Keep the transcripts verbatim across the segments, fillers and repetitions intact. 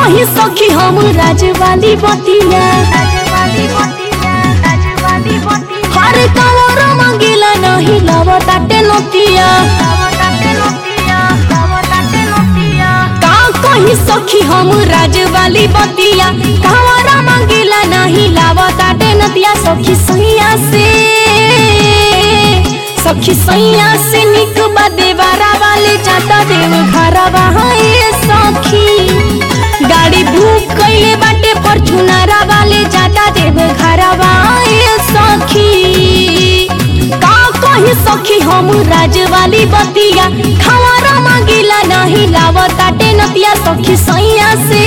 कहीं सखी हम राजवाली बतिया हर कवर मंगिला नहीं लवताटे नतिया का कहीं सखी हम राजवाली बतिया कवर मंगिला नहीं लवताटे नतिया सखी सैया से सखी सैया से निक देवारा वाले जाता देव घरवा है सखी गाड़ी बुक कइले बाटे फॉर्च्यूनर वाले जाता देव घरवा है सखी का कहीं सखी हम राजवाली बतिया खवारा मांगिला नहीं लावताटे नतिया सखी सैया से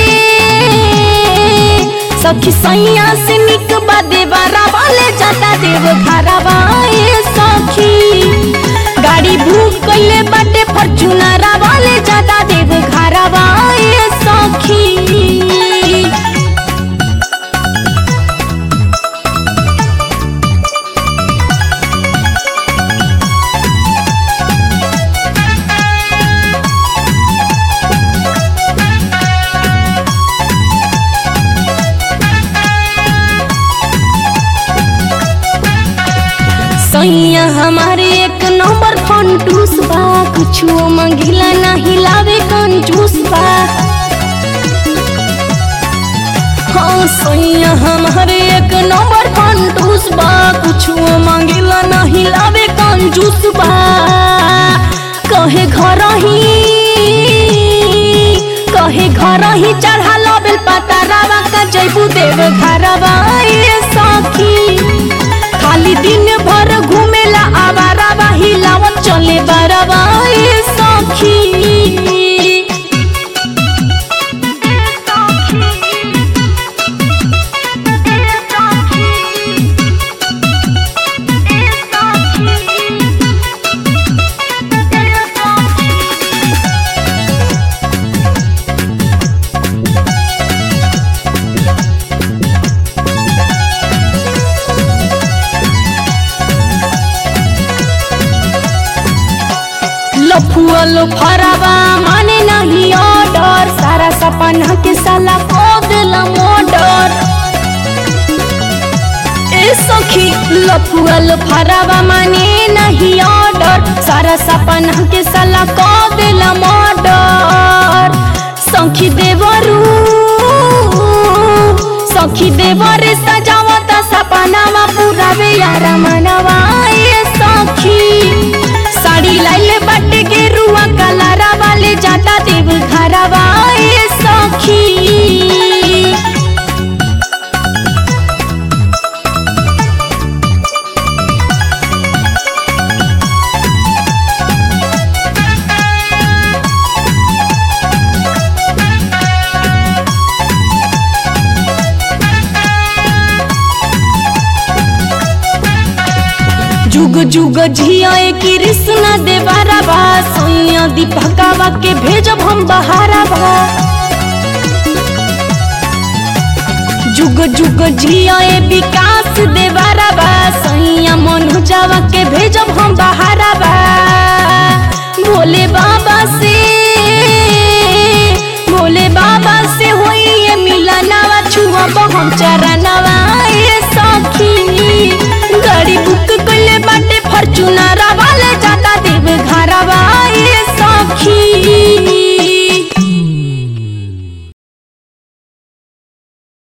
सखी सैया से निक देवारा वाले जाता देव घरवा है सखी गाड़ी बुक कइले बाटे फॉर्च्यूनर वाले जाता देव घरवा है सखी। सैया हमारे एक नंबर फंटूस बा कुछो मंगिला नहीं लावे कंजूस बा हाँ सैया हमारे एक नंबर फंटूस बा कुछो मंगिला नहीं लावे कंजूस बा कहे घर ही कहे घर ही चढ़ा लबेल पतारावा का जैबू देव घरवा ये सखी खाली दिन भर घूमेला आवारा हिलावत चले बरवा ये सखी। लफुअल फरावा माने नहीं ऑर्डर सारा सपना के साला को दिला मोडर ए सखी लफुअल फरावा माने नहीं ऑर्डर सारा सपना के साला को दिला मोडर सखी देवरू सखी देवरे सजावता सपनावा पूरा वे यार मनवा ए सखी साड़ी लाइले बाटे के रुआ कलारा वाले जाता देव घरवा ए सखी। जुग जुग झिया कृष्ण देवारा बा सैया दीपकावा के भेजब हम बहारा बा जुग जुग झिया विकास देवारा बा सैया मनोजावा के भेजब हम बहारा बा भोले बाबा से भोले बाबा से होई मिलनावा छुआ हम चरा